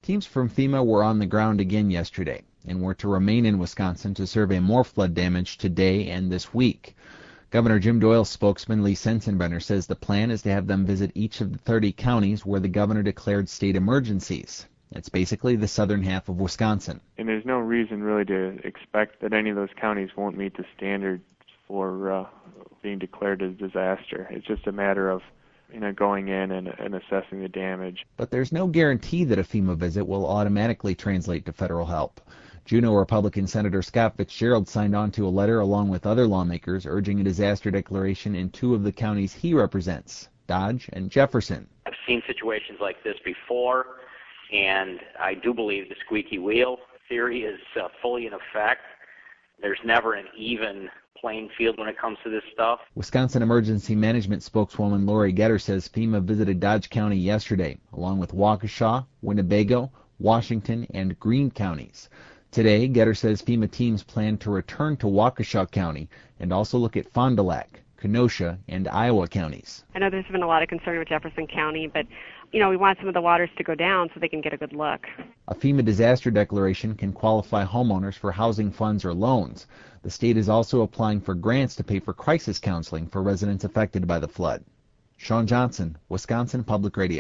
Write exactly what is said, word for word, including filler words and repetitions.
Teams from FEMA were on the ground again yesterday and were to remain in Wisconsin to survey more flood damage today and this week. Governor Jim Doyle's spokesman Lee Sensenbrenner says the plan is to have them visit each of the thirty counties where the governor declared state emergencies. It's basically the southern half of Wisconsin. And there's no reason really to expect that any of those counties won't meet the standards for uh, being declared a disaster. It's just a matter of you know, going in and, and assessing the damage. But there's no guarantee that a FEMA visit will automatically translate to federal help. Juneau Republican Senator Scott Fitzgerald signed on to a letter along with other lawmakers urging a disaster declaration in two of the counties he represents, Dodge and Jefferson. I've seen situations like this before, and I do believe the squeaky wheel theory is uh, fully in effect. There's never an even playing field when it comes to this stuff. Wisconsin Emergency Management spokeswoman Lori Getter says FEMA visited Dodge County yesterday, along with Waukesha, Winnebago, Washington, and Greene counties. Today, Getter says FEMA teams plan to return to Waukesha County and also look at Fond du Lac, Kenosha, and Iowa counties. I know there's been a lot of concern with Jefferson County, but you know, we want some of the waters to go down so they can get a good look. A FEMA disaster declaration can qualify homeowners for housing funds or loans. The state is also applying for grants to pay for crisis counseling for residents affected by the flood. Sean Johnson, Wisconsin Public Radio.